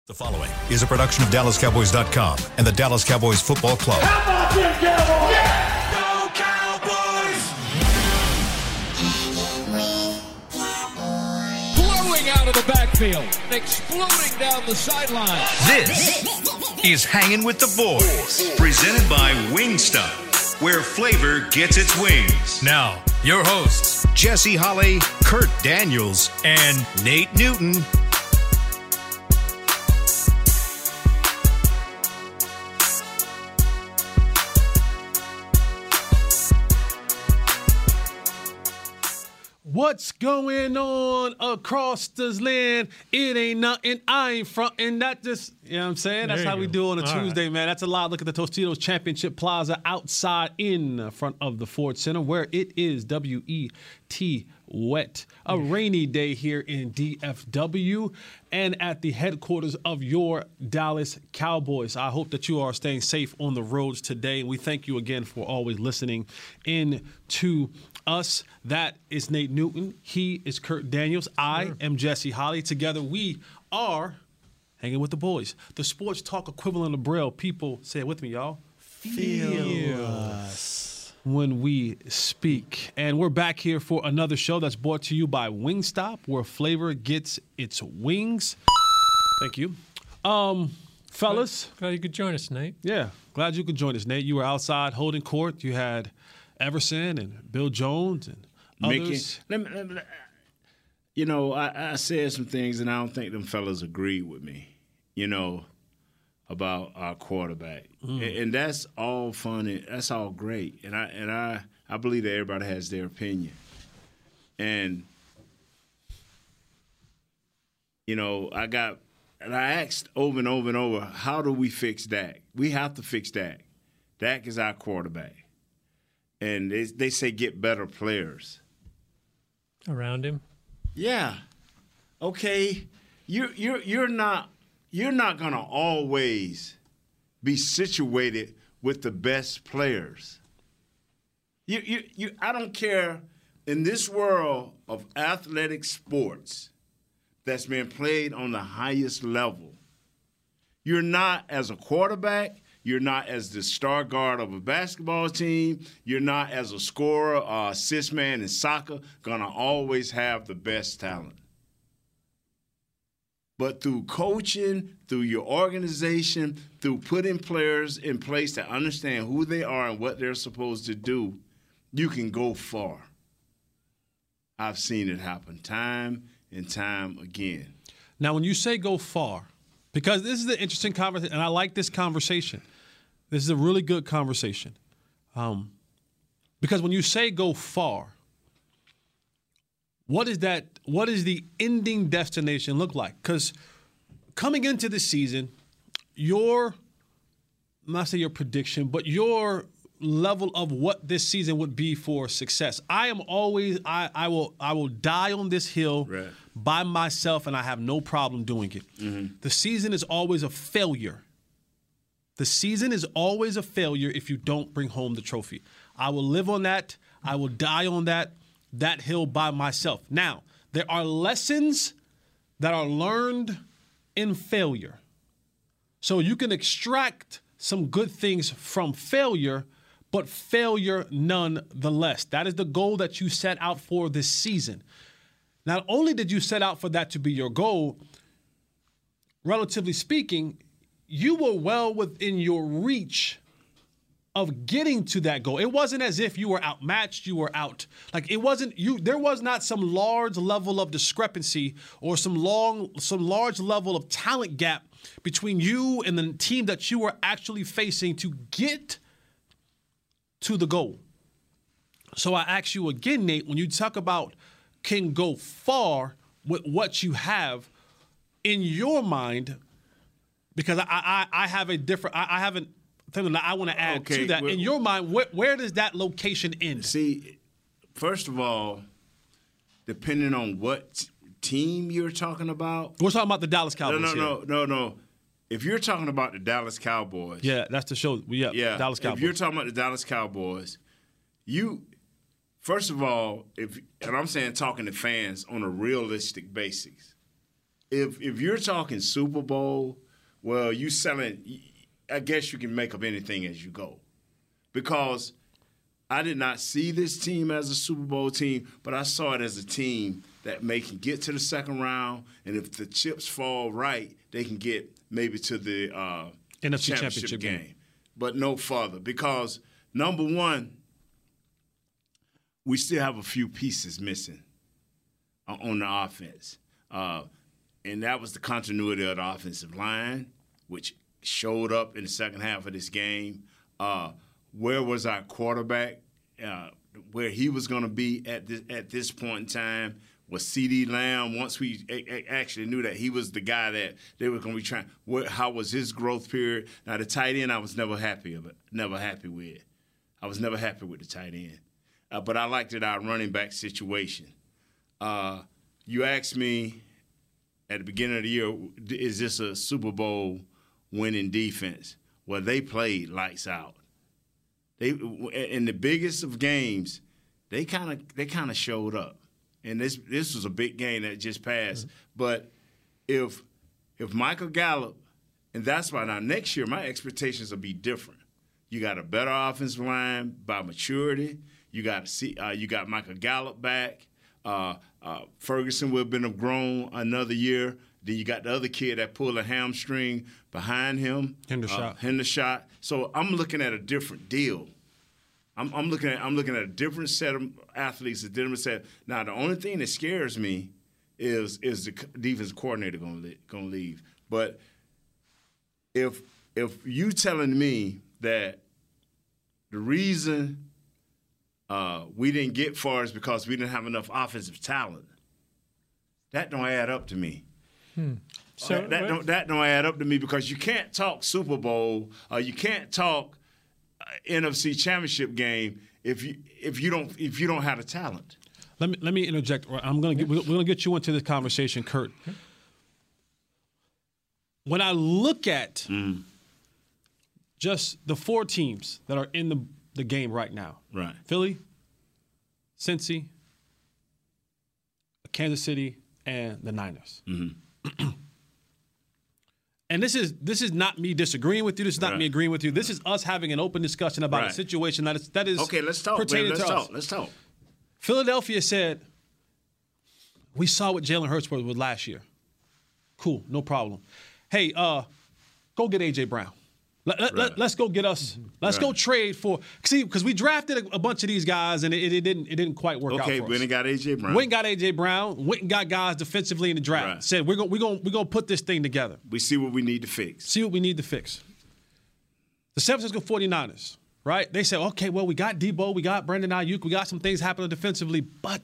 The following is a production of DallasCowboys.com and the Dallas Cowboys Football Club. How about them Cowboys? Yeah! Go Cowboys! Blowing out of the backfield, exploding down the sideline. This is Hanging with the Boys, presented by Wingstop, where flavor gets its wings. Now, your hosts, Jesse Holley, Kurt Daniels, and Nate Newton. What's going on across this land? It ain't nothing. I ain't frontin'. That just, you know what I'm saying? That's how we do on a Tuesday, man. That's a lot. Look at the Tostitos Championship Plaza outside in front of the Ford Center, where it is W-E-T wet. A rainy day here in DFW and at the headquarters of your Dallas Cowboys. I hope that you are staying safe on the roads today. And we thank you again for always listening in to us. That is Nate Newton. He is Kurt Daniels. I am Jesse Holley. Together we are Hanging with the Boys. The sports talk equivalent of Braille. People, say it with me, y'all. Feel us when we speak. And we're back here for another show that's brought to you by Wingstop, where flavor gets its wings. Thank you. Fellas. Glad you could join us, Nate. Yeah, glad you could join us, Nate. You were outside holding court. You had Everson and Bill Jones and others. You know, I said some things, and I don't think them fellas agreed with me, you know, about our quarterback. And that's all fun, and that's all great. And I believe that everybody has their opinion. And, you know, I asked over and over and over, how do we fix Dak? We have to fix Dak. Dak is our quarterback. And they say get better players around him. Yeah. Okay. You're not gonna always be situated with the best players. I don't care in this world of athletic sports that's been played on the highest level. You're not, as a quarterback, you're not as the star guard of a basketball team. You're not as a scorer or assist man in soccer going to always have the best talent. But through coaching, through your organization, through putting players in place that understand who they are and what they're supposed to do, you can go far. I've seen it happen time and time again. Now, when you say go far, because this is an interesting conversation, and I like this conversation. This is a really good conversation. Because when you say go far, what is that? What does the ending destination look like? Because coming into the season, I'm not saying your prediction, but your level of what this season would be for success. I will die on this hill by myself, and I have no problem doing it. Mm-hmm. The season is always a failure. The season is always a failure if you don't bring home the trophy. I will live on that. I will die on that hill by myself. Now, there are lessons that are learned in failure. So you can extract some good things from failure, but failure nonetheless. That is the goal that you set out for this season. Not only did you set out for that to be your goal, relatively speaking, you were well within your reach of getting to that goal. It wasn't as if you were outmatched, you were out. Like, it wasn't you. There was not some large level of discrepancy or some large level of talent gap between you and the team that you were actually facing to get to the goal. So I ask you again, Nate, when you talk about can go far with what you have in your mind, because I have a different, I haven't something that I want to add to that. In your mind, where does that location end? See, first of all, depending on what team you're talking about. We're talking about the Dallas Cowboys. No. If you're talking about the Dallas Cowboys. Yeah, that's the show. Yeah, Dallas Cowboys. If you're talking about the Dallas Cowboys, first of all, and I'm saying talking to fans on a realistic basis, if you're talking Super Bowl, well, you selling. I guess you can make up anything as you go, because I did not see this team as a Super Bowl team, but I saw it as a team that can get to the second round, and if the chips fall right, they can get maybe to the NFC Championship game, but no further. Because number one, we still have a few pieces missing on the offense. And that was the continuity of the offensive line, which showed up in the second half of this game. Where was our quarterback? Where he was going to be at this point in time was CeeDee Lamb. Once we actually knew that he was the guy that they were going to be trying. How was his growth period? Now, the tight end I was never happy with. I was never happy with the tight end. But I liked it, our running back situation. You asked me at the beginning of the year, is this a Super Bowl winning defense? Well, they played lights out. They in the biggest of games, they kind of showed up. And this was a big game that just passed. Mm-hmm. But if Michael Gallup, and that's why now next year my expectations will be different. You got a better offensive line by maturity. You got Michael Gallup back. Ferguson will have grown another year. Then you got the other kid that pulled a hamstring behind him, Hendershot. So I'm looking at a different deal. I'm looking at a different set of athletes, a different set. Now the only thing that scares me is the defensive coordinator going to leave. But if you telling me that the reason we didn't get far is because we didn't have enough offensive talent, that don't add up to me. So that don't add up to me, because you can't talk Super Bowl, you can't talk NFC Championship game if you don't have the talent. Let me interject. We're gonna get you into this conversation, Kurt. When I look at just the four teams that are in the game right now, right? Philly, Cincy, Kansas City, and the Niners. Mm-hmm. And this is not me disagreeing with you. This is not me agreeing with you. This is us having an open discussion about a situation that is okay. Let's talk. Let's talk. Philadelphia said, we saw what Jalen Hurts was last year. Cool, no problem. Hey, go get A.J. Brown. Let's go get us. Let's go trade for. See, because we drafted a bunch of these guys and it didn't quite work out for us. Okay, went and got A.J. Brown. Went and got A.J. Brown. Went and got guys defensively in the draft. Right. Said we're gonna put this thing together. We see what we need to fix. The San Francisco 49ers, right? They said, okay, well, we got Debo, we got Brandon Ayuk, we got some things happening defensively, but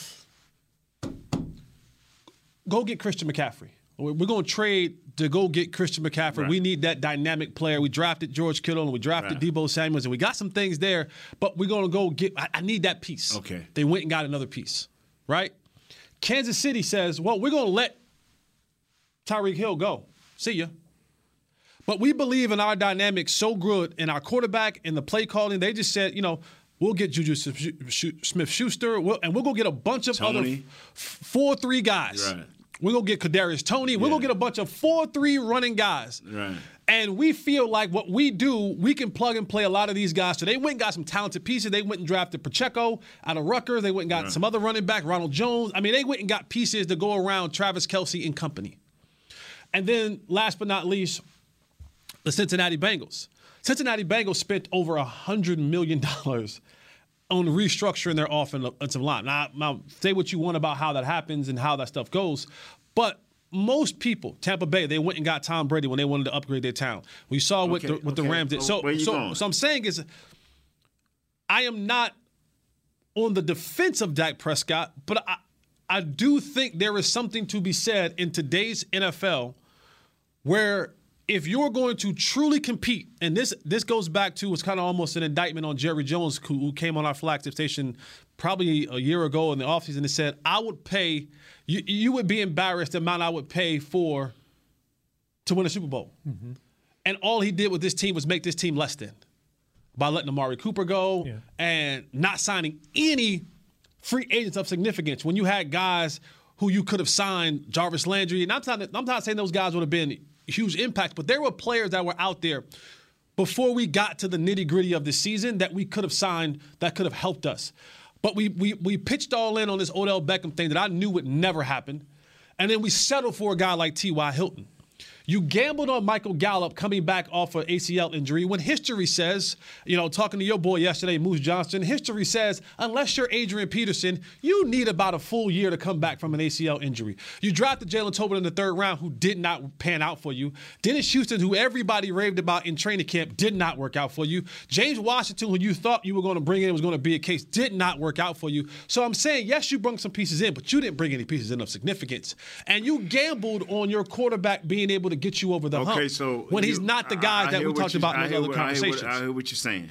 go get Christian McCaffrey. We're going to trade to go get Christian McCaffrey. Right. We need that dynamic player. We drafted George Kittle and we drafted Debo Samuels, and we got some things there, but we're going to go get – I need that piece. Okay. They went and got another piece, right? Kansas City says, well, we're going to let Tyreek Hill go. See ya. But we believe in our dynamic so good in our quarterback and the play calling. They just said, we'll get Juju Smith-Schuster, and we'll go get a bunch of other 4-3 guys. Right. We're going to get Kadarius Toney. We're going to get a bunch of 4-3 running guys. Right. And we feel like what we do, we can plug and play a lot of these guys. So they went and got some talented pieces. They went and drafted Pacheco out of Rutgers. They went and got some other running back, Ronald Jones. I mean, they went and got pieces to go around Travis Kelce and company. And then last but not least, the Cincinnati Bengals. Cincinnati Bengals spent over $100 million on restructuring their offensive line. Now, say what you want about how that happens and how that stuff goes, but most people, Tampa Bay, they went and got Tom Brady when they wanted to upgrade their talent. We saw what the Rams did. So I'm saying is, I am not on the defense of Dak Prescott, but I do think there is something to be said in today's NFL where if you're going to truly compete, and this goes back to, it's kind of almost an indictment on Jerry Jones, who came on our flagship station probably a year ago in the offseason and said, I would pay, you would be embarrassed the amount I would pay to win a Super Bowl. Mm-hmm. And all he did with this team was make this team less than by letting Amari Cooper go and not signing any free agents of significance when you had guys who you could have signed, Jarvis Landry. And I'm not saying those guys would have been huge impact, but there were players that were out there before we got to the nitty-gritty of the season that we could have signed that could have helped us. But we pitched all in on this Odell Beckham thing that I knew would never happen. And then we settled for a guy like T.Y. Hilton. You gambled on Michael Gallup coming back off an ACL injury when history says, talking to your boy yesterday, Moose Johnston, history says unless you're Adrian Peterson, you need about a full year to come back from an ACL injury. You drafted Jalen Tolbert in the 3rd round, who did not pan out for you. Dennis Houston, who everybody raved about in training camp, did not work out for you. James Washington, who you thought you were going to bring in, was going to be a case, did not work out for you. So I'm saying, yes, you brought some pieces in, but you didn't bring any pieces in of significance. And you gambled on your quarterback being able to get you over the hump. So when he's not the guy that we talked about in those other conversations. I hear what you're saying.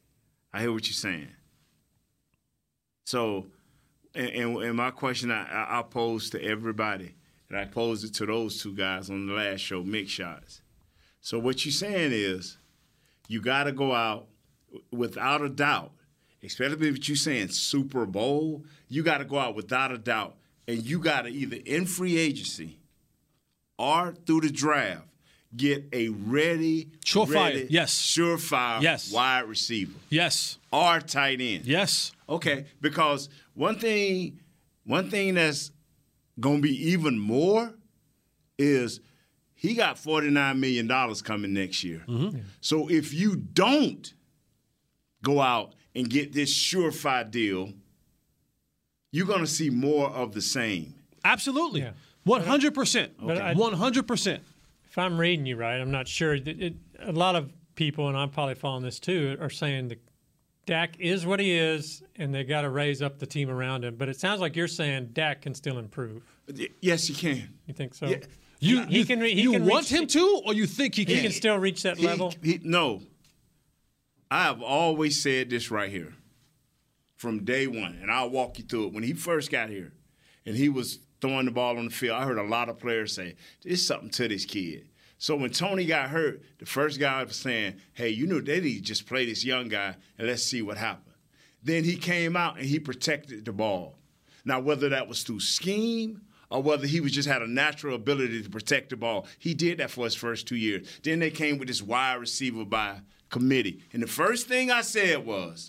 So, and my question I pose to everybody, and I posed it to those two guys on the last show, Mick Shots. So what you're saying is you got to go out without a doubt, especially if you're saying Super Bowl, you got to go out without a doubt, and you got to either in free agency or through the draft get a surefire wide receiver. Yes. Or tight end. Yes. Okay, because one thing that's going to be even more is he got $49 million coming next year. Mm-hmm. So if you don't go out and get this surefire deal, you're going to see more of the same. Absolutely. Yeah. 100%. Okay. 100%. If I'm reading you right, I'm not sure. A lot of people, and I'm probably following this too, are saying that Dak is what he is, and they got to raise up the team around him. But it sounds like you're saying Dak can still improve. Yes, he can. You think so? Yeah. You can want him to, or you think he can? He can still reach that level? No. I have always said this right here from day one, and I'll walk you through it. When he first got here, and he was throwing the ball on the field, I heard a lot of players say, there's something to this kid. So when Tony got hurt, the first guy was saying, hey, they need to just play this young guy and let's see what happens. Then he came out and he protected the ball. Now, whether that was through scheme or whether he just had a natural ability to protect the ball, he did that for his first 2 years. Then they came with this wide receiver by committee. And the first thing I said was,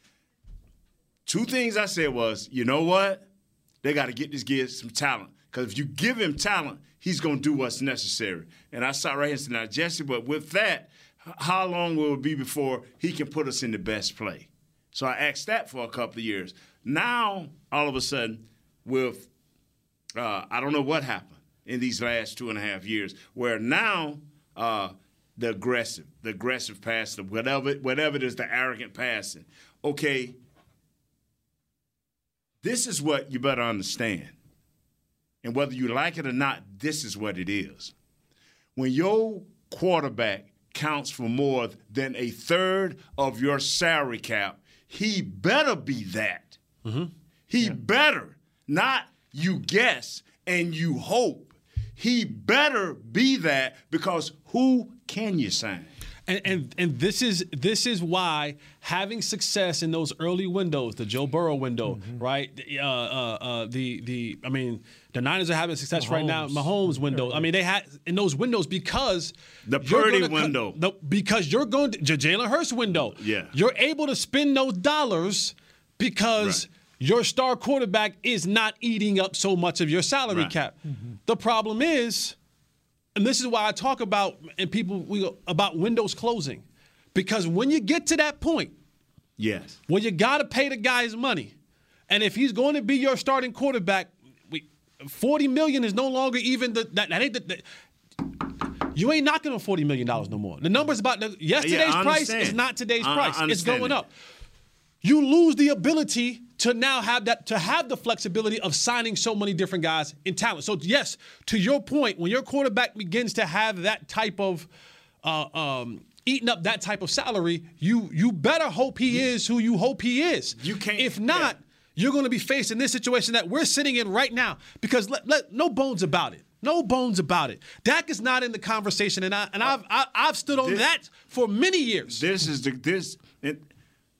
you know what? They got to get this kid some talent. Because if you give him talent, he's going to do what's necessary. And I saw right here and said, now, Jesse, but with that, how long will it be before he can put us in the best play? So I asked that for a couple of years. Now, all of a sudden, with I don't know what happened in these last 2.5 years, where now the aggressive passing, whatever it is, the arrogant passing. Okay, this is what you better understand. And whether you like it or not, this is what it is. When your quarterback counts for more than a third of your salary cap, he better be that. Mm-hmm. He better, not you guess and you hope. He better be that, because who can you sign? And this is why having success in those early windows, the Joe Burrow window, right? The Niners are having success right now. Mahomes window. I mean, they had in those windows because the Purdy window. Because you're going to Jalen Hurts window. Yeah, you're able to spend those dollars because your star quarterback is not eating up so much of your salary cap. Mm-hmm. The problem is. And this is why I talk about about windows closing, because when you get to that point, when you got to pay the guy his money, and if he's going to be your starting quarterback, $40 million is no longer even you ain't knocking on $40 million no more. The number's about yesterday's price is not today's price. It's going up. You lose the ability to now have the flexibility of signing so many different guys in talent. So yes, to your point, when your quarterback begins to have that type of eating up that type of salary, you better hope he is who you hope he is. You can't. If not, you're going to be facing this situation that we're sitting in right now. Because no bones about it. No bones about it. Dak is not in the conversation, and I've stood on that for many years.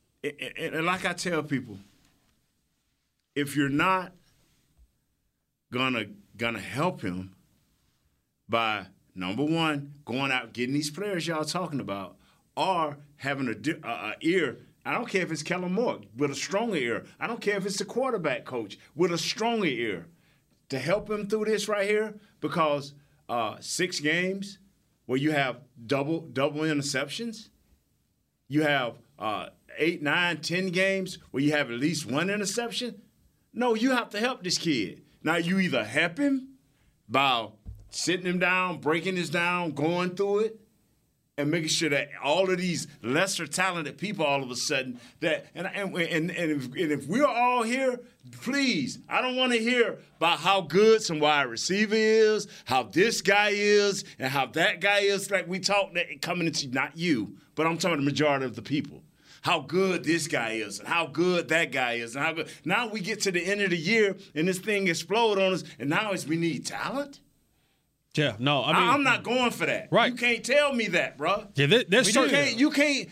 And like I tell people, if you're not gonna help him by, number one, going out getting these players y'all talking about, or having a ear. I don't care if it's Kellen Moore with a stronger ear. I don't care if it's the quarterback coach with a stronger ear to help him through this right here, because 6 games where you have double interceptions, you have 8, 9, 10 games where you have at least 1 interception. No, you have to help this kid. Now, you either help him by sitting him down, breaking this down, going through it, and making sure that all of these lesser talented people all of a sudden that and if we're all here, please, I don't want to hear about how good some wide receiver is, how this guy is, and how that guy is. Like we talk that coming into, not you, but I'm talking the majority of the people. How good this guy is, and how good that guy is, and how good. Now we get to the end of the year and this thing explode on us, and now we need talent. Yeah, no, I mean, I'm not going for that. Right. You can't tell me that, bro. Yeah, there's certain. You can't.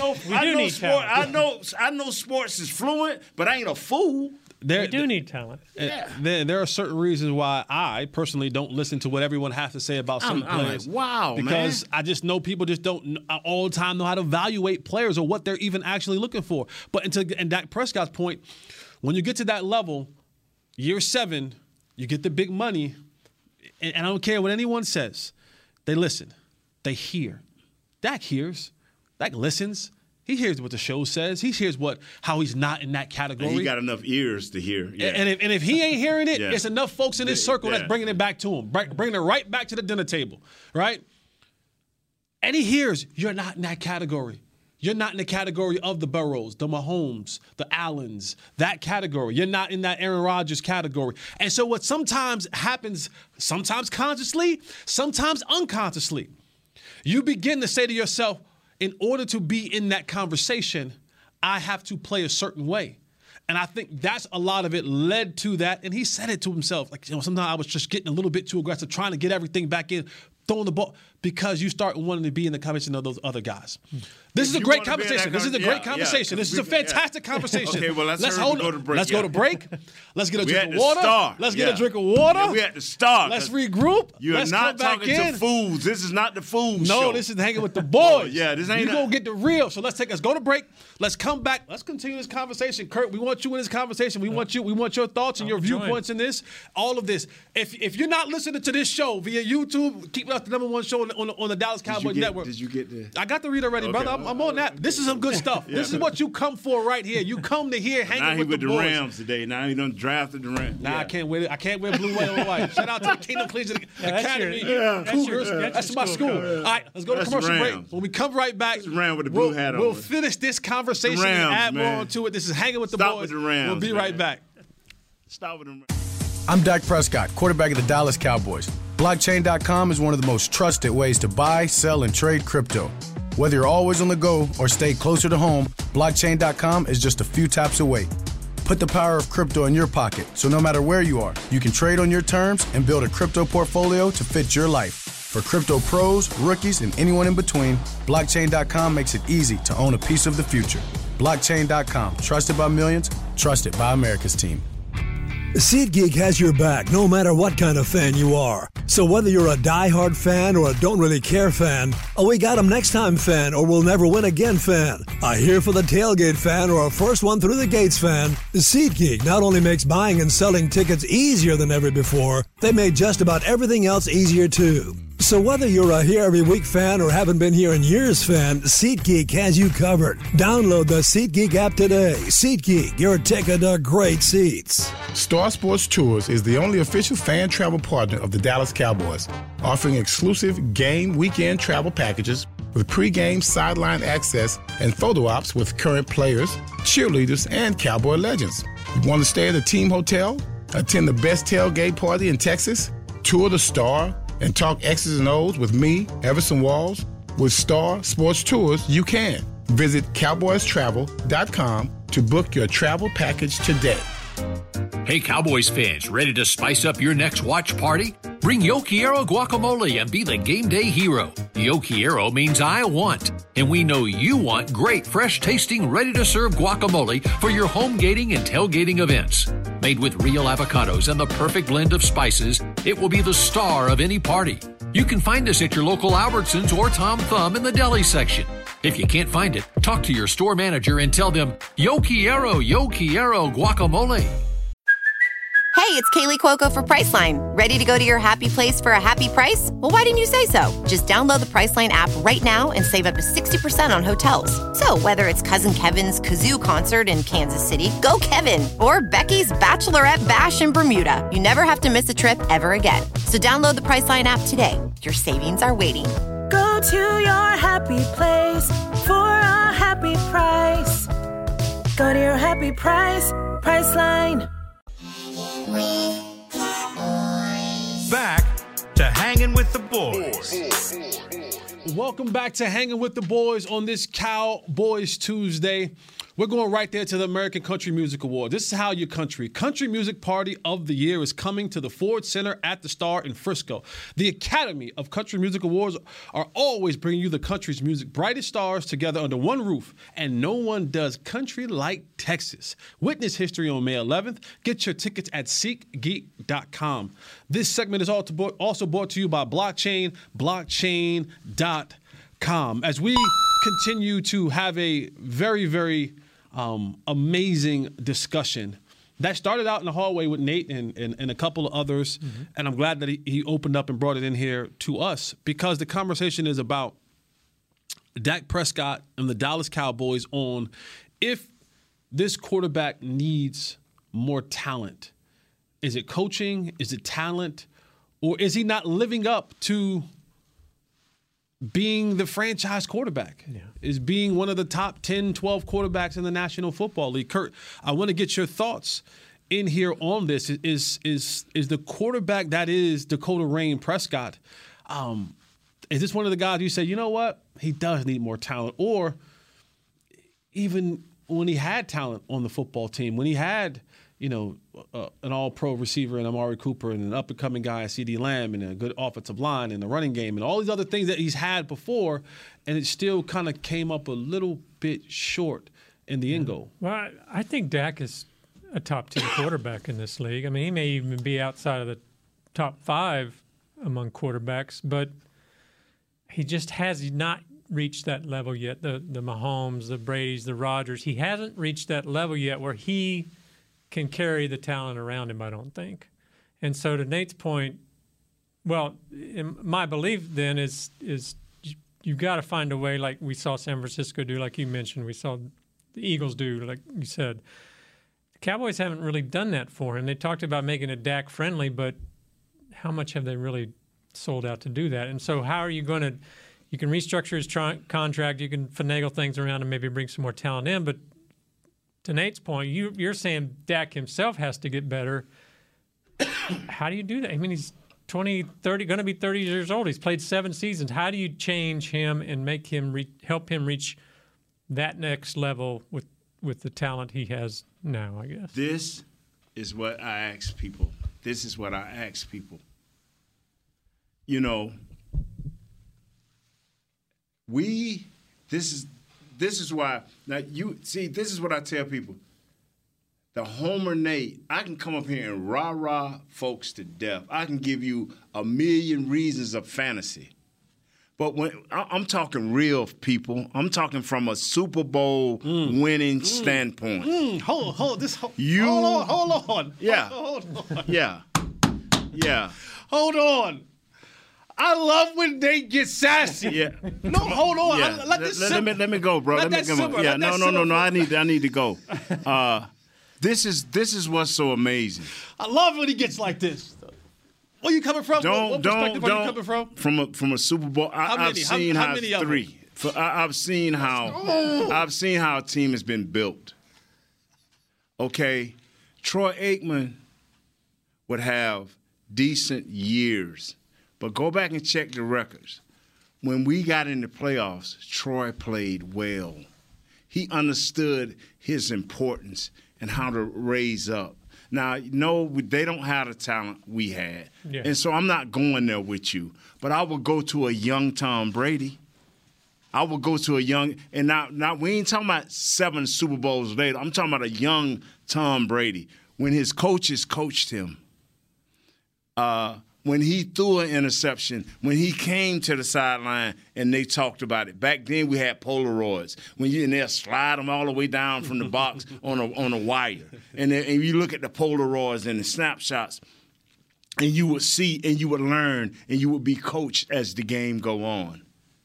I know sports is fluent, but I ain't a fool. We do need talent. Yeah. There are certain reasons why I personally don't listen to what everyone has to say about certain players. Like, wow, because man. I just know people just don't all the time know how to evaluate players or what they're even actually looking for. But and Dak Prescott's point, when you get to that level, year 7, you get the big money. And I don't care what anyone says. They listen. They hear. Dak hears. Dak listens. He hears what the show says. He hears how he's not in that category. And he got enough ears to hear. Yeah. And if he ain't hearing it, yeah. it's enough folks in his circle that's bringing it back to him, bringing it right back to the dinner table, right? And he hears you're not in that category. You're not in the category of the Burrows, the Mahomes, the Allens, that category. You're not in that Aaron Rodgers category. And so what sometimes happens, sometimes consciously, sometimes unconsciously, you begin to say to yourself, in order to be in that conversation, I have to play a certain way. And I think that's a lot of it led to that. And he said it to himself. Like, sometimes I was just getting a little bit too aggressive, trying to get everything back in, throwing the ball, because you start wanting to be in the conversation of those other guys. This is a great conversation. This is a great conversation. This is a fantastic conversation. Okay, well, let's go to break. Let's go to break. Let's get a drink of water. Let's get a drink of water. water. We at the start. Let's regroup. You're not talking to fools. This is not the fools show. No, this is hanging with the boys. This ain't. You gonna get the real. So let's go to break. Let's come back. Let's continue this conversation. Kurt, we want you in this conversation. We want you. We want your thoughts and your viewpoints in this. All of this. If you're not listening to this show via YouTube, keep it up the #1 show on the Dallas Cowboys Network. Did you get the? I got the read already, brother. I'm on that. This is some good stuff. Yeah. This is what you come for right here. You come to here hanging with the boys. Now he with the Rams today. Now he done drafted the Rams. Nah, I can't wear blue, white, and white. Shout out to the Kingdom Collegiate Academy. Cougars. That's my school. All right, let's go to commercial break. When we come right back, we'll finish this conversation and add more onto it. This is Hanging with the Boys. With the Rams, we'll be right back. Stop with the Rams. I'm Dak Prescott, quarterback of the Dallas Cowboys. Blockchain.com is one of the most trusted ways to buy, sell, and trade crypto. Whether you're always on the go or stay closer to home, Blockchain.com is just a few taps away. Put the power of crypto in your pocket, so no matter where you are, you can trade on your terms and build a crypto portfolio to fit your life. For crypto pros, rookies, and anyone in between, Blockchain.com makes it easy to own a piece of the future. Blockchain.com, trusted by millions, trusted by America's team. SeatGeek has your back no matter what kind of fan you are. So whether you're a diehard fan or a don't really care fan, a we got 'em next time fan or we'll never win again fan, a here for the tailgate fan or a first one through the gates fan, SeatGeek not only makes buying and selling tickets easier than ever before, they made just about everything else easier too. So whether you're a here every week fan or haven't been here in years fan, SeatGeek has you covered. Download the SeatGeek app today. SeatGeek, your ticket to great seats. Star Sports Tours is the only official fan travel partner of the Dallas Cowboys, offering exclusive game weekend travel packages with pre-game sideline access and photo ops with current players, cheerleaders, and Cowboy legends. You want to stay at a team hotel, attend the best tailgate party in Texas, tour the Star, and talk X's and O's with me, Everson Walls? With Star Sports Tours, you can. Visit cowboystravel.com to book your travel package today. Hey, Cowboys fans, ready to spice up your next watch party? Bring Yo Quiero guacamole and be the game day hero. Yo Quiero means I want, and we know you want great, fresh-tasting, ready-to-serve guacamole for your home gating and tailgating events. Made with real avocados and the perfect blend of spices, it will be the star of any party. You can find us at your local Albertsons or Tom Thumb in the deli section. If you can't find it, talk to your store manager and tell them, Yo quiero guacamole. Hey, it's Kaylee Cuoco for Priceline. Ready to go to your happy place for a happy price? Well, why didn't you say so? Just download the Priceline app right now and save up to 60% on hotels. So whether it's Cousin Kevin's Kazoo Concert in Kansas City, go Kevin, or Becky's Bachelorette Bash in Bermuda, you never have to miss a trip ever again. So download the Priceline app today. Your savings are waiting. Go to your happy place for a happy price. Go to your happy price, Priceline. Back to Hanging with the Boys. Welcome back to Hanging with the Boys on this Cowboys Tuesday. We're going right there to the American Country Music Awards. This is how your country music party of the year is coming to the Ford Center at the Star in Frisco. The Academy of Country Music Awards are always bringing you the country's music brightest stars together under one roof, and no one does country like Texas. Witness history on May 11th. Get your tickets at SeatGeek.com. This segment is also brought to you by Blockchain, blockchain.com. As we continue to have a very, very amazing discussion that started out in the hallway with Nate and a couple of others. Mm-hmm. And I'm glad that he opened up and brought it in here to us, because the conversation is about Dak Prescott and the Dallas Cowboys on if this quarterback needs more talent. Is it coaching? Is it talent? Or is he not living up to being the franchise quarterback? Yeah. Is being one of the top 10, 12 quarterbacks in the National Football League. Kurt, I want to get your thoughts in here on this. Is the quarterback that is Dakota Rain Prescott, is this one of the guys you say, you know what, he does need more talent? Or even when he had talent on the football team, when he had, an all-pro receiver in Amari Cooper and an up-and-coming guy, CeeDee Lamb, and a good offensive line and a running game and all these other things that he's had before, and it still kind of came up a little bit short in the end goal. Well, I think Dak is a top-10 quarterback in this league. I mean, he may even be outside of the top 5 among quarterbacks, but he just has not reached that level yet. The Mahomes, the Bradys, the Rodgers, he hasn't reached that level yet where he can carry the talent around him, I don't think. And so to Nate's point, well, my belief then is you've got to find a way, like we saw San Francisco do, like you mentioned, we saw the Eagles do, like you said. The Cowboys haven't really done that for him. They talked about making it Dak friendly, but how much have they really sold out to do that? And so how are you going to – you can restructure his contract, you can finagle things around and maybe bring some more talent in, but to Nate's point, you're saying Dak himself has to get better. How do you do that? I mean, he's 20, 30, going to be 30 years old. He's played 7 seasons. How do you change him and make him help him reach that next level with the talent he has now, I guess? This is what I ask people. This is why, now you see, this is what I tell people. The Homer Nate, I can come up here and rah-rah folks to death. I can give you a million reasons of fantasy. But when I'm talking real people, I'm talking from a Super Bowl winning standpoint. Hold on. Yeah. Hold on. Yeah. Hold on. I love when they get sassy. Yeah. No, hold on. Yeah. Let me go, bro. Let me go. Yeah. No. I need to go. This is what's so amazing. I love when he gets like this. Where you coming from? What perspective are you coming from? From a Super Bowl. I've seen how three. I've seen how a team has been built. Okay, Troy Aikman would have decent years. But go back and check the records. When we got in the playoffs, Troy played well. He understood his importance and how to raise up. Now, no, they don't have the talent we had. Yeah. And so I'm not going there with you. But I would go to a young Tom Brady. And now we ain't talking about 7 Super Bowls later. I'm talking about a young Tom Brady when his coaches coached him, when he threw an interception, when he came to the sideline and they talked about it. Back then we had Polaroids. And they'll slide them all the way down from the box on a wire. And you look at the Polaroids and the snapshots, and you would see and you would learn and you would be coached as the game go on.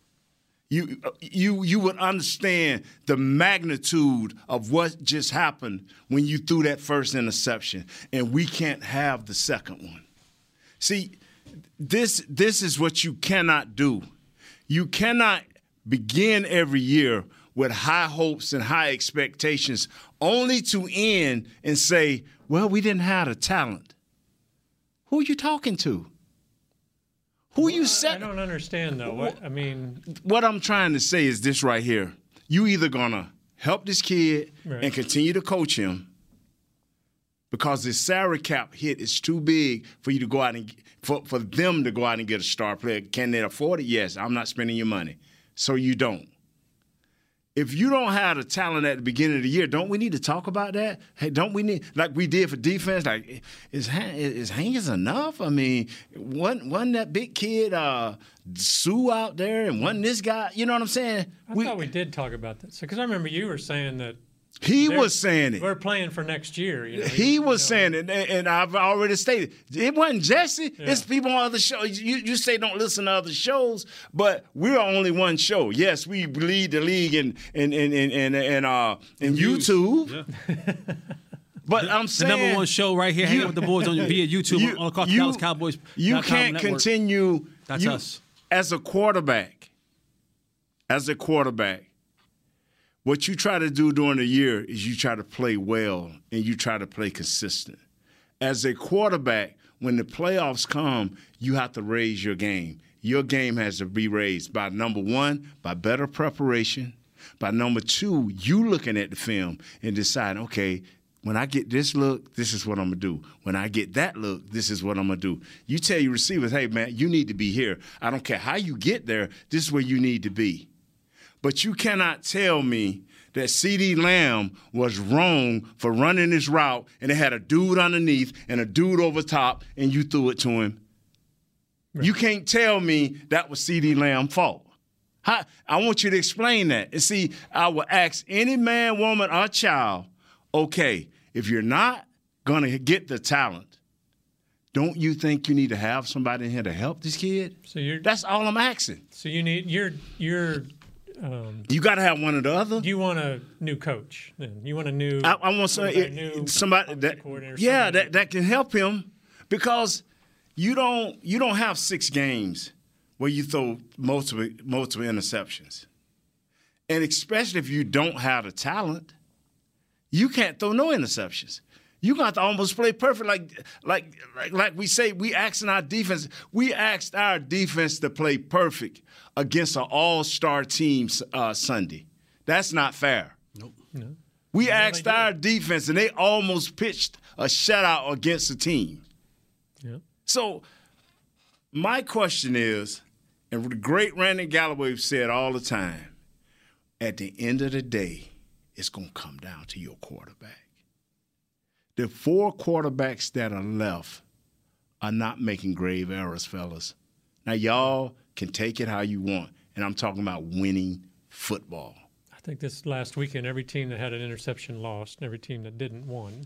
You would understand the magnitude of what just happened when you threw that first interception, and we can't have the second one. See, this is what you cannot do. You cannot begin every year with high hopes and high expectations only to end and say, well, we didn't have the talent. Who are you talking to? Who you said? I don't understand, though. What I'm trying to say is this right here. You either going to help this kid and continue to coach him, because the salary cap hit is too big for you to go out and for them to go out and get a star player. Can they afford it? Yes. I'm not spending your money. So you don't. If you don't have the talent at the beginning of the year, don't we need to talk about that? Hey, don't we need, like we did for defense, like, is Hankins enough? I mean, wasn't that big kid Sue out there, and wasn't this guy, you know what I'm saying? I thought we did talk about this. Because I remember you were saying that he was saying it. We're playing for next year. You know, he was saying it, and I've already stated it wasn't Jesse. Yeah. It's people on other shows. You say don't listen to other shows, but we're only one show. Yes, we lead the league in YouTube. Yeah. But I'm saying the number one show right here, hanging with the boys via YouTube on the Dallas Cowboys. You can't continue. That's us as a quarterback. What you try to do during the year is you try to play well and you try to play consistent. As a quarterback, when the playoffs come, you have to raise your game. Your game has to be raised by, number one, by better preparation. By number two, you looking at the film and deciding, okay, when I get this look, this is what I'm going to do. When I get that look, this is what I'm going to do. You tell your receivers, hey, man, you need to be here. I don't care how you get there. This is where you need to be. But you cannot tell me that CeeDee Lamb was wrong for running this route and it had a dude underneath and a dude over top and you threw it to him. Right. You can't tell me that was CeeDee Lamb's fault. I want you to explain that. And see, I will ask any man, woman, or child, okay, if you're not going to get the talent, don't you think you need to have somebody in here to help this kid? That's all I'm asking. So you need you're you got to have one or the other. You want a new coach. Then you want a new. I want somebody that can help him, because you don't have 6 games where you throw multiple interceptions, and especially if you don't have the talent, you can't throw no interceptions. You got to almost play perfect, like we say. We asked our defense to play perfect against an all-star team Sunday. That's not fair. Nope. No. We asked our defense, and they almost pitched a shutout against a team. Yep. So my question is, and the great Randy Galloway said all the time, at the end of the day, it's going to come down to your quarterback. The 4 quarterbacks that are left are not making grave errors, fellas. Now, y'all can take it how you want, and I'm talking about winning football. I think this last weekend, every team that had an interception lost, and every team that didn't won.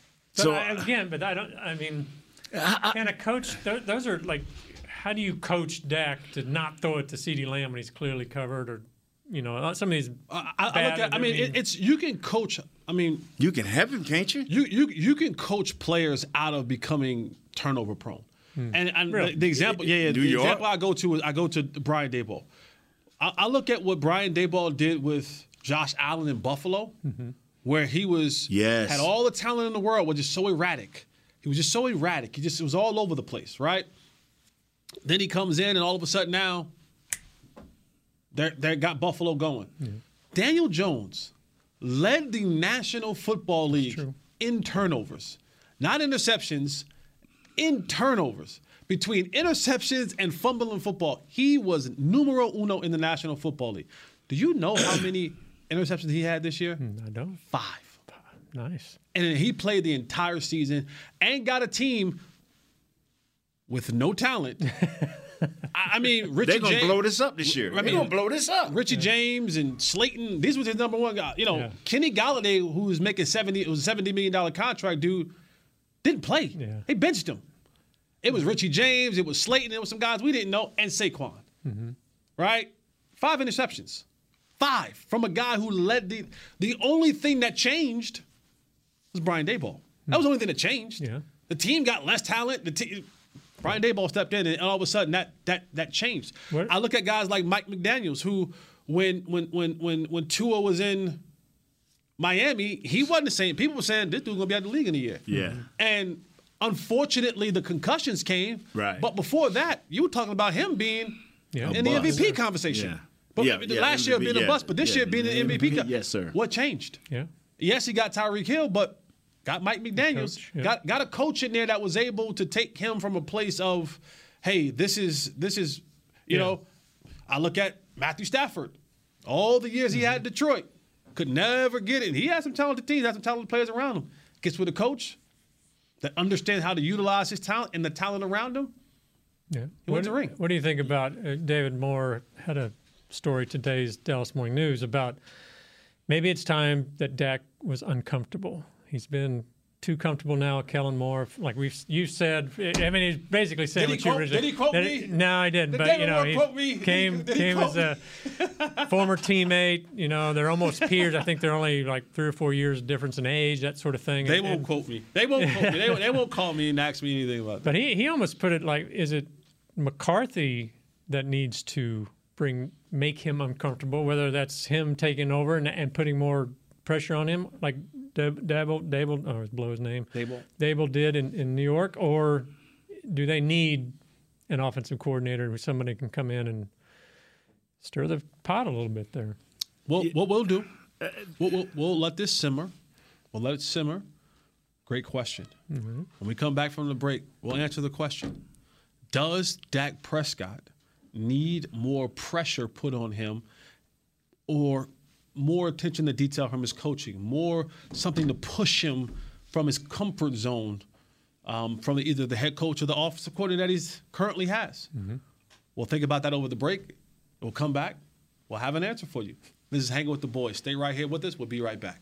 Can a coach – those are like – how do you coach Dak to not throw it to CeeDee Lamb when he's clearly covered, or some of these you can coach. I mean, you can have him, can't you? You can coach players out of becoming turnover prone. And really? the example, the example I go to Brian Daboll. I look at what Brian Daboll did with Josh Allen in Buffalo, where he had all the talent in the world, was just so erratic. He was just so erratic. It was all over the place, right? Then he comes in, and all of a sudden now, they got Buffalo going. Mm-hmm. Daniel Jones led the National Football League in turnovers, not interceptions, in turnovers. Between interceptions and fumbling football, he was numero uno in the National Football League. Do you know how many interceptions he had this year? I don't. 5. Nice. And then he played the entire season and got a team with no talent. I mean, Richie They're going to James, blow this up this year. They're going to blow this up. Richie James and Slayton, these were his number one guys. You know, Kenny Golladay, who was making $70 million contract, dude, didn't play. Yeah. They benched him. It was Richie James, it was Slayton, it was some guys we didn't know, and Saquon. Mm-hmm. Right? 5 interceptions. 5 from a guy who led the only thing that changed was Brian Daboll. That was the only thing that changed. Yeah. The team got less talent. Brian Daboll stepped in, and all of a sudden that changed. What? I look at guys like Mike McDaniels, who when Tua was in Miami, he wasn't the same. People were saying this dude's gonna be out of the league in a year. Yeah. And unfortunately, the concussions came. Right. But before that, you were talking about him being in the MVP conversation. Yeah. But yeah, last year being a bust, but this year being an MVP. Yes, sir. What changed? Yeah. Yes, he got Tyreek Hill, but got Mike McDaniels. Got a coach in there that was able to take him from a place of, hey, this is you know, I look at Matthew Stafford. All the years he had in Detroit, could never get it. He had some talented teams, had some talented players around him. Gets with a coach that understands how to utilize his talent and the talent around him. Yeah. He wins the ring. What do you think about David Moore had a story today's Dallas Morning News about maybe it's time that Dak was uncomfortable. He's been too comfortable now, Kellen Moore. Like you said, I mean, he's basically saying what you originally. Did he quote me? No, I didn't. But you know, he came as a former teammate. You know, they're almost peers. I think they're only like 3 or 4 years difference in age, that sort of thing. They won't quote me. They won't quote me. They won't call me and ask me anything about that. But he almost put it like, is it McCarthy that needs to make him uncomfortable? Whether that's him taking over and putting more pressure on him, like Dable, oh, blow his name. Dable did in New York, or do they need an offensive coordinator who somebody can come in and stir the pot a little bit there? Well, what we'll do, we'll let this simmer. We'll let it simmer. Great question. Mm-hmm. When we come back from the break, we'll answer the question. Does Dak Prescott need more pressure put on him, or more attention to detail from his coaching, more something to push him from his comfort zone, from either the head coach or the offensive coordinator that he currently has? Mm-hmm. We'll think about that over the break. We'll come back. We'll have an answer for you. This is Hanging with the Boys. Stay right here with us. We'll be right back.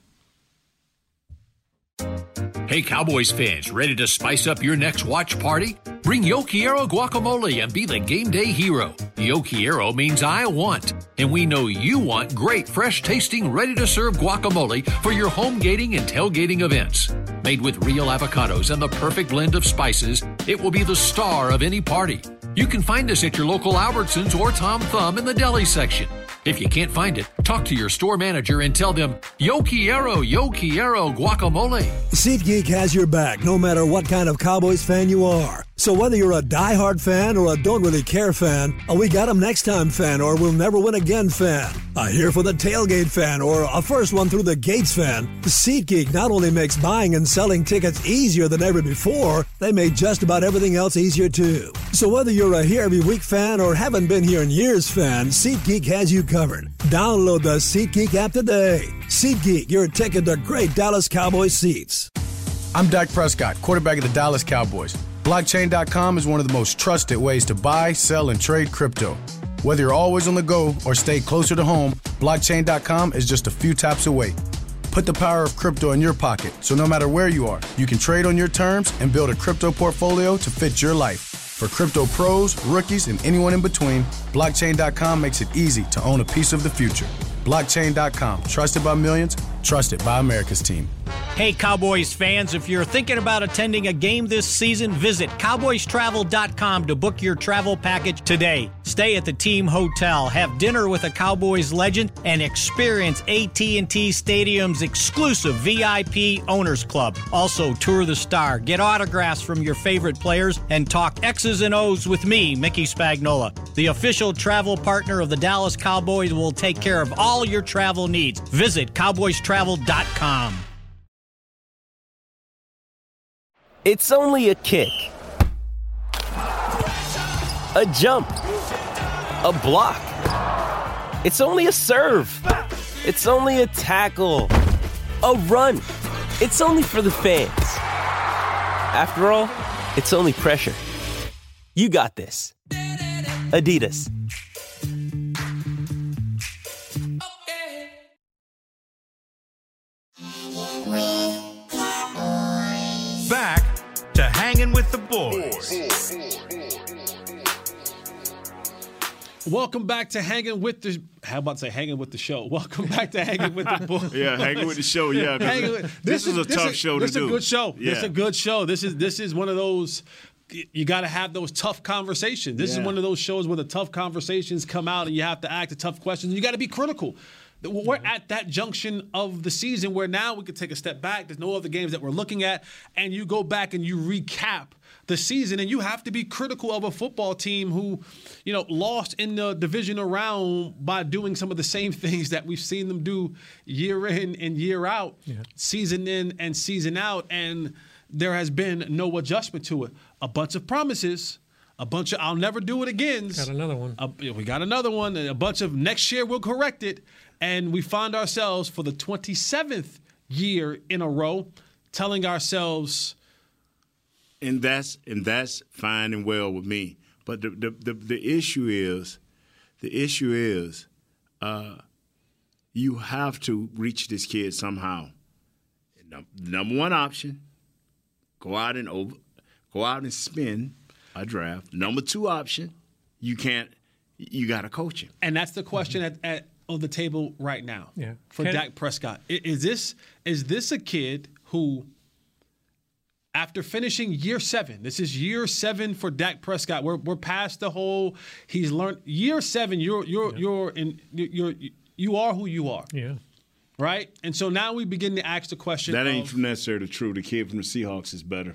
Hey, Cowboys fans, ready to spice up your next watch party? Bring Yo Quiero guacamole and be the game day hero. Yo Quiero means I want, and we know you want great, fresh-tasting, ready-to-serve guacamole for your home gating and tailgating events. Made with real avocados and the perfect blend of spices, it will be the star of any party. You can find us at your local Albertsons or Tom Thumb in the deli section. If you can't find it, talk to your store manager and tell them, Yo Quiero guacamole. SeatGeek has your back no matter what kind of Cowboys fan you are. So whether you're a diehard fan or a don't really care fan, a we got 'em next time fan or we'll never win again fan, a here for the tailgate fan or a first one through the gates fan, SeatGeek not only makes buying and selling tickets easier than ever before, they made just about everything else easier too. So whether you're a here every week fan or haven't been here in years fan, SeatGeek has you covered. Download the SeatGeek app today. SeatGeek, your ticket to great Dallas Cowboys seats. I'm Dak Prescott, quarterback of the Dallas Cowboys. Blockchain.com is one of the most trusted ways to buy, sell, and trade crypto. Whether you're always on the go or stay closer to home, Blockchain.com is just a few taps away. Put the power of crypto in your pocket, so no matter where you are, you can trade on your terms and build a crypto portfolio to fit your life. For crypto pros, rookies, and anyone in between, Blockchain.com makes it easy to own a piece of the future. Blockchain.com, trusted by millions, trusted by America's team. Hey, Cowboys fans, if you're thinking about attending a game this season, visit CowboysTravel.com to book your travel package today. Stay at the team hotel, have dinner with a Cowboys legend, and experience AT&T Stadium's exclusive VIP Owners Club. Also, tour the Star, get autographs from your favorite players, and talk X's and O's with me, Mickey Spagnola. The official travel partner of the Dallas Cowboys will take care of all your travel needs. Visit CowboysTravel.com. It's only a kick, a jump, a block. It's only a serve. It's only a tackle, a run. It's only for the fans. After all, it's only pressure. You got this. Adidas. Back to Hanging with the Boys. Welcome back to Hanging with the. How about to say Hanging with the Show? Welcome back to Hanging with the Boys. Yeah, Hanging with the Show. Yeah, this is a tough show to do. This is a good show. Yeah. This is a good show. This is one of those. You got to have those tough conversations. This is one of those shows where the tough conversations come out, and you have to ask the tough questions. You got to be critical. We're at that junction of the season where now we could take a step back. There's no other games that we're looking at, and you go back and you recap the season, and you have to be critical of a football team who, lost in the divisional round by doing some of the same things that we've seen them do year in and year out, season in and season out, and there has been no adjustment to it. A bunch of promises. A bunch of I'll never do it again. Got another one. We got another one. And a bunch of next year we'll correct it. And we find ourselves for the 27th year in a row telling ourselves. And that's fine and well with me. But the issue is you have to reach this kid somehow. Number one option, go out and spend a draft. Number two option, you got to coach him. And that's the question on the table right now for Dak Prescott. Is this a kid who, after finishing year 7, this is year 7 for Dak Prescott. We're past the whole he's learned year 7. You are who you are. Yeah. Right? And so now we begin to ask the question. That ain't necessarily true. The kid from the Seahawks is better.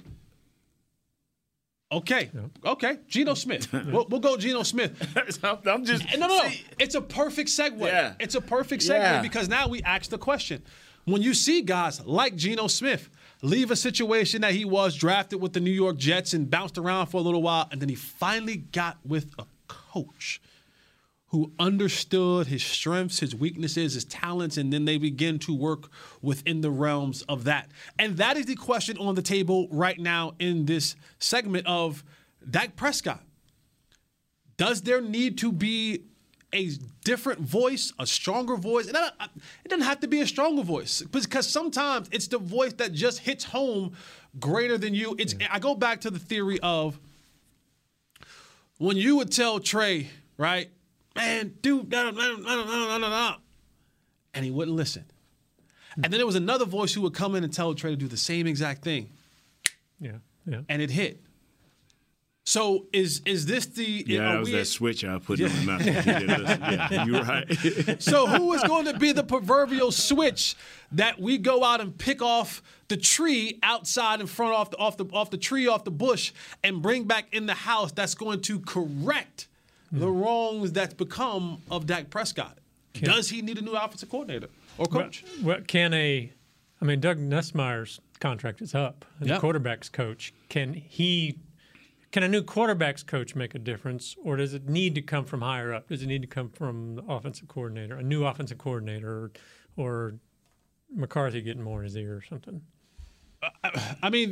Okay. Geno Smith. We'll go Geno Smith. I'm just no. It's a perfect segue. Yeah. It's a perfect segue because now we ask the question. When you see guys like Geno Smith leave a situation that he was drafted with the New York Jets and bounced around for a little while, and then he finally got with a coach who understood his strengths, his weaknesses, his talents, and then they begin to work within the realms of that. And that is the question on the table right now in this segment of Dak Prescott. Does there need to be a different voice, a stronger voice? It doesn't have to be a stronger voice because sometimes it's the voice that just hits home greater than you. I go back to the theory of when you would tell Trey, right, man, dude, no. And he wouldn't listen. And then there was another voice who would come in and tell Trey to do the same exact thing. Yeah. And it hit. So is this the... that was that switch I put in my mouth. Yeah, you're right. So who is going to be the proverbial switch that we go out and pick off the tree outside in front off the bush and bring back in the house that's going to correct the wrongs that's become of Dak Prescott? Does he need a new offensive coordinator or coach? Doug Nussmeier's contract is up. And the quarterback's coach. Can a new quarterback's coach make a difference, or does it need to come from higher up? Does it need to come from the offensive coordinator, a new offensive coordinator, or McCarthy getting more in his ear or something? I mean,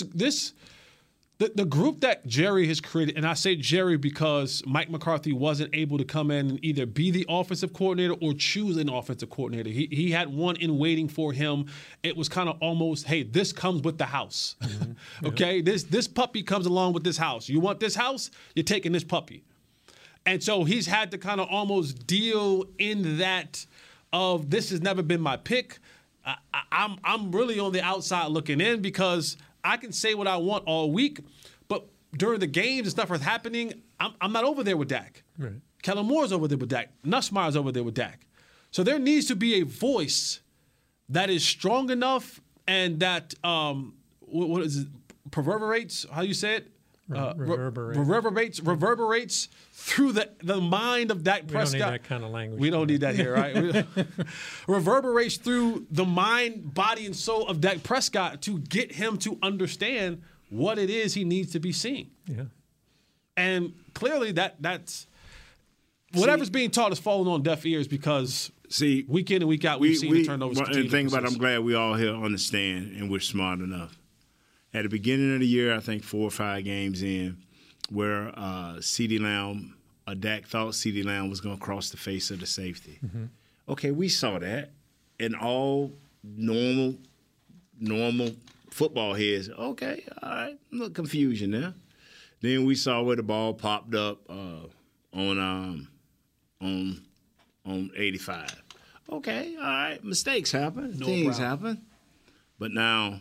the group that Jerry has created, and I say Jerry because Mike McCarthy wasn't able to come in and either be the offensive coordinator or choose an offensive coordinator. He had one in waiting for him. It was kind of almost, hey, this comes with the house. Mm-hmm. Okay? This puppy comes along with this house. You want this house? You're taking this puppy. And so he's had to kind of almost deal in that of this has never been my pick. I'm really on the outside looking in because I can say what I want all week, but during the games and stuff are happening, I'm not over there with Dak. Right. Kellen Moore's over there with Dak. Nussmeier's over there with Dak. So there needs to be a voice that is strong enough and that what is it? Reverberates? How you say it? Reverberates through the mind of Dak Prescott. We don't need that kind of language. We don't need that here, right? Reverberates through the mind, body, and soul of Dak Prescott to get him to understand what it is he needs to be seeing. Yeah. And clearly that's whatever's being taught is falling on deaf ears because week in and week out we've seen the turnovers. And think about it, I'm glad we all here understand and we're smart enough. At the beginning of the year, I think 4 or 5 games in, where CeeDee Lamb, Dak thought CeeDee Lamb was going to cross the face of the safety. Mm-hmm. Okay, we saw that, and all normal football heads. Okay, all right, a little confusion there. Then we saw where the ball popped up on 85. Okay, all right, mistakes happen, things happen, but now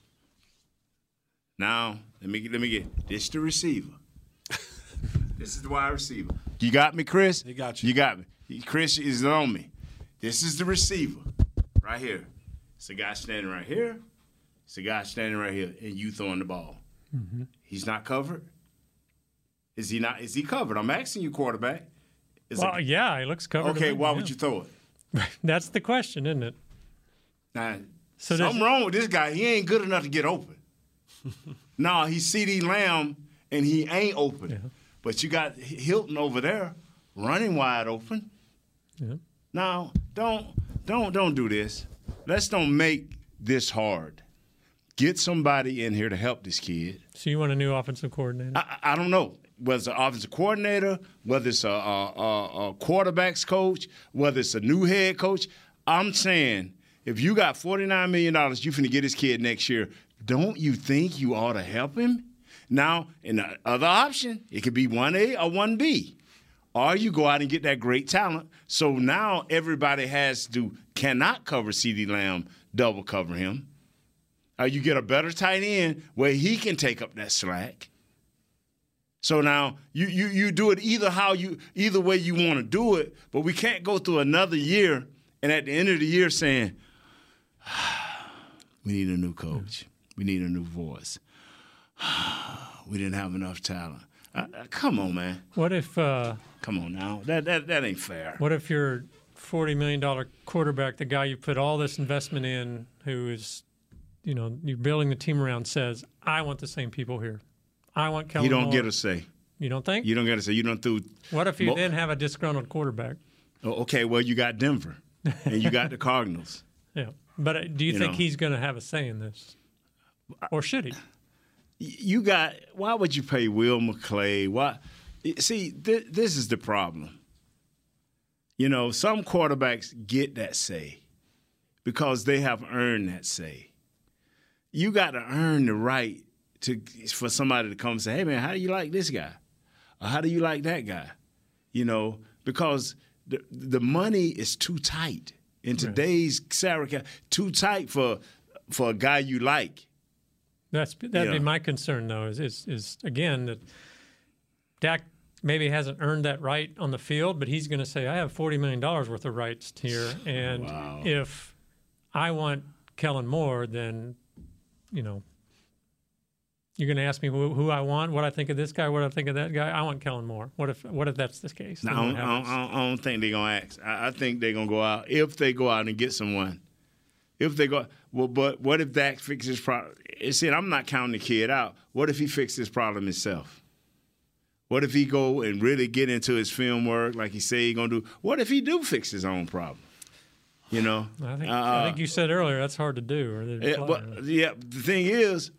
let me get this. The receiver. This is the wide receiver. You got me, Chris? He got you. You got me. Chris is on me. This is the receiver right here. It's a guy standing right here. It's a guy standing right here, and you throwing the ball. Mm-hmm. He's not covered? Is he not? Is he covered? I'm asking you, quarterback. Yeah, he looks covered. Okay, why would you throw it? That's the question, isn't it? Now, something wrong with this guy. He ain't good enough to get open. No, he's CeeDee Lamb, and he ain't open. Yeah. But you got Hilton over there running wide open. Yeah. Now, don't do this. Let's don't make this hard. Get somebody in here to help this kid. So you want a new offensive coordinator? I don't know. Whether it's an offensive coordinator, whether it's a quarterback's coach, whether it's a new head coach. I'm saying if you got $49 million, you finna get this kid next year. Don't you think you ought to help him? Now, in the other option, it could be 1A or 1B. Or you go out and get that great talent. So now everybody cannot cover CeeDee Lamb, double cover him. Or you get a better tight end where he can take up that slack. So now you do it either way you want to do it, but we can't go through another year and at the end of the year saying, we need a new coach. We need a new voice. We didn't have enough talent. Come on, man. What if? Come on now. That ain't fair. What if your $40 million quarterback, the guy you put all this investment in, who is, you're building the team around, says, "I want the same people here. I want Kellen Moore." You don't get a say. You don't think? You don't get a say. You don't do. What if you then have a disgruntled quarterback? Oh, okay, well, you got Denver, and you got the Cardinals. Yeah, but do you think he's going to have a say in this, or should he? Why would you pay Will McClay? Why? See, this is the problem. Some quarterbacks get that say because they have earned that say. You got to earn the right for somebody to come and say, "Hey, man, how do you like this guy? Or how do you like that guy?" Because the money is too tight in today's salary, too tight for a guy you like. That'd be my concern, though, is again that Dak maybe hasn't earned that right on the field, but he's going to say, "I have $40 million worth of rights here, and if I want Kellen Moore, then you're going to ask me who I want, what I think of this guy, what I think of that guy. I want Kellen Moore. What if that's the case? No, I don't think they're going to ask. I think they're going to go out if they go out and get someone. If they go, but what if Dak fixes his problem? I'm not counting the kid out. What if he fixes his problem himself? What if he go and really get into his film work like he said he's going to do? What if he do fix his own problem? I think you said earlier that's hard to do. The thing is,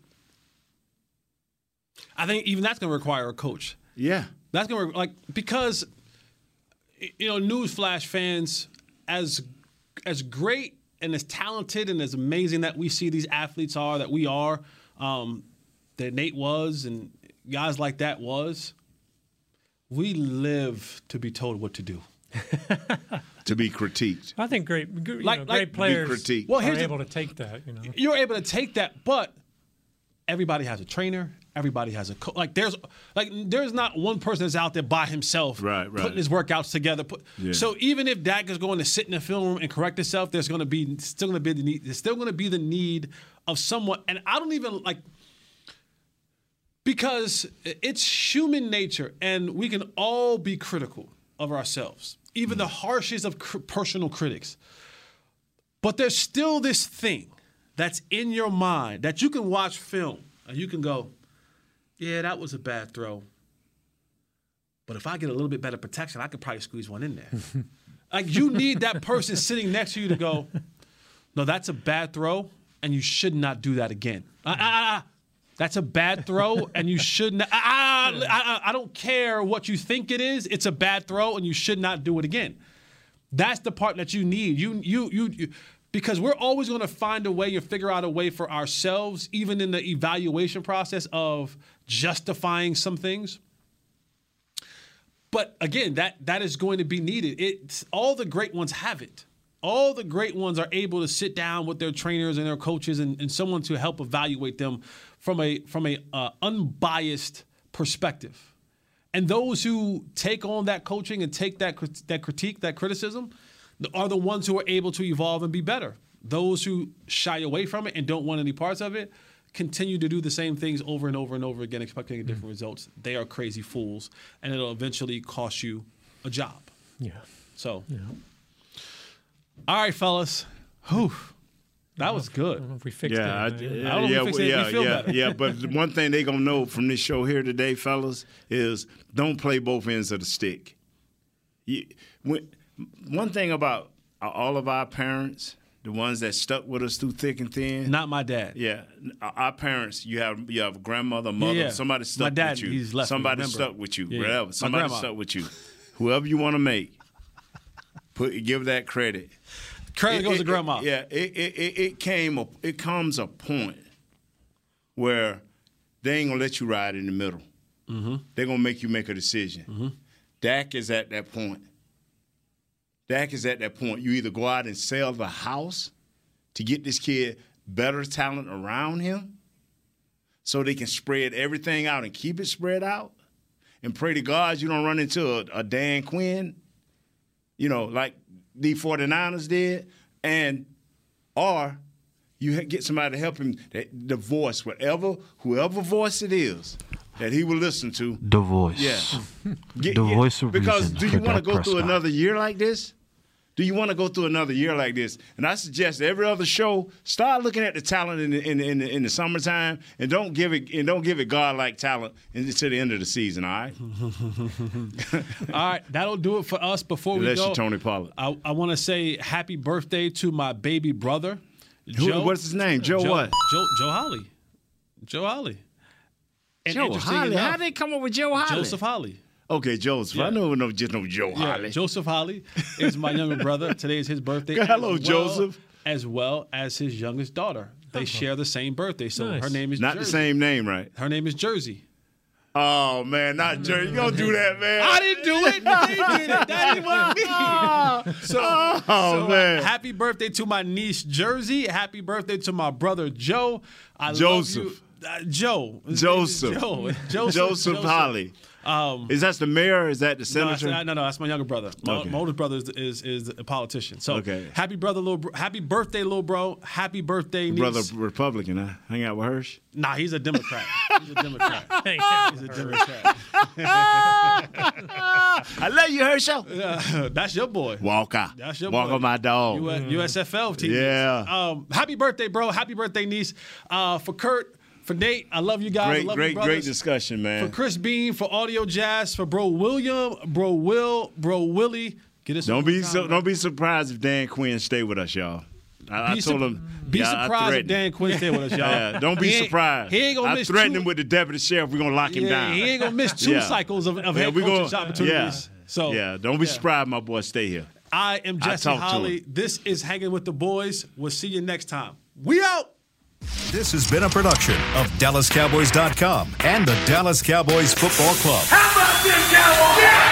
I think even that's going to require a coach. Yeah. That's going to because newsflash fans, as great and as talented and as amazing that we see these athletes are, that we are, that Nate was and guys like that was, we live to be told what to do. To be critiqued. I think great players are able to take that. You're able to take that, but everybody has a trainer. Everybody has a coach. There's not one person that's out there by himself putting his workouts together. So even if Dak is going to sit in the film room and correct himself, there's still going to be the need of someone. And I don't even because it's human nature, and we can all be critical of ourselves, even the harshest of personal critics. But there's still this thing that's in your mind that you can watch film and you can go, "Yeah, that was a bad throw. but if I get a little bit better protection, I could probably squeeze one in there. Like, you need that person sitting next to you to go, no, that's a bad throw, and you should not do that again. That's a bad throw, and you should not. I don't care what you think it is. It's a bad throw, and you should not do it again. That's the part that you need. You because we're always going to find a way and figure out a way for ourselves, even in the evaluation process of justifying some things. But again, that is going to be needed. All the great ones have it. All the great ones are able to sit down with their trainers and their coaches and someone to help evaluate them from a unbiased perspective. And those who take on that coaching and take that critique, that criticism, are the ones who are able to evolve and be better. Those who shy away from it and don't want any parts of it continue to do the same things over and over and over again, expecting different results. They are crazy fools, and it'll eventually cost you a job. Yeah. So, all right, fellas. Whew. That was good. I don't know if we fixed it. I don't know if we fixed it. We feel better. Yeah, but one thing they're going to know from this show here today, fellas, is don't play both ends of the stick. One thing about all of our parents, the ones that stuck with us through thick and thin. Not my dad. Yeah, our parents. You have a grandmother, mother. Somebody stuck my dad, with you. He's left somebody me, stuck with you. Yeah. Whatever. Somebody stuck with you. Whoever you want to make, give that credit. Credit goes to grandma. It comes a point where they ain't gonna let you ride in the middle. Mm-hmm. They're gonna make you make a decision. Mm-hmm. Dak is at that point. You either go out and sell the house to get this kid better talent around him so they can spread everything out and keep it spread out and pray to God you don't run into a Dan Quinn, like the 49ers did, or you get somebody to help him, the voice, whoever voice it is, that he will listen to. The voice. Yeah. The voice of because reason. Do you want to go through Prescott. another year like this? And I suggest every other show start looking at the talent in the summertime and don't give it God-like talent until the end of the season. All right. All right, that'll do it for us. Before we Unless go, you're Tony Pollard. I want to say happy birthday to my baby brother. Joe. What's his name? Joe what? Joe Holly. Joe Holly. And Joe interesting Holly. enough, How did they come up with Joe Holly? Joseph Holly. Okay, Joseph. Yeah. I know just know Joe Holly. Yeah, Joseph Holly is my younger brother. Today is his birthday. Hello, Joseph. As well as his youngest daughter. They share the same birthday. So Nice. her name is Not Jersey. the same name, right? Her name is Jersey. Oh, man, not Jersey. You don't do that, man. I didn't do it. They did it. That ain't what me. So, man. Happy birthday to my niece Jersey. Happy birthday to my brother Joe. Joseph. Love you. Joseph. Joseph Holly. Is that the mayor? Is that the senator? No, that's my younger brother. My oldest brother is a politician. So happy birthday, little bro. Happy birthday, niece. Brother Republican, huh? Hang out with Hirsch? Nah, he's a Democrat. He's a Democrat. I love you, Herschel. That's your boy. Walker. That's your Walker, boy. my dog. USFL team. Yeah. Happy birthday, bro. Happy birthday, niece. For Kurt, for Nate, I love you guys. I love you, Great discussion, man. For Chris Bean, for Audio Jazz, for Bro William, Bro Will, Bro Willie. Get us. Don't be surprised if Dan Quinn stay with us, y'all. I told him. Be surprised if Dan Quinn stay with us, y'all. Yeah, don't be surprised. He ain't gonna miss. I threatened him with the deputy sheriff. We're gonna lock him down. He ain't gonna miss two cycles of head coaching opportunities. So don't be surprised, my boy. Stay here. I am Jesse Holly. This is Hanging with the Boys. We'll see you next time. We out. This has been a production of DallasCowboys.com and the Dallas Cowboys Football Club. How about this, Cowboys? Yeah!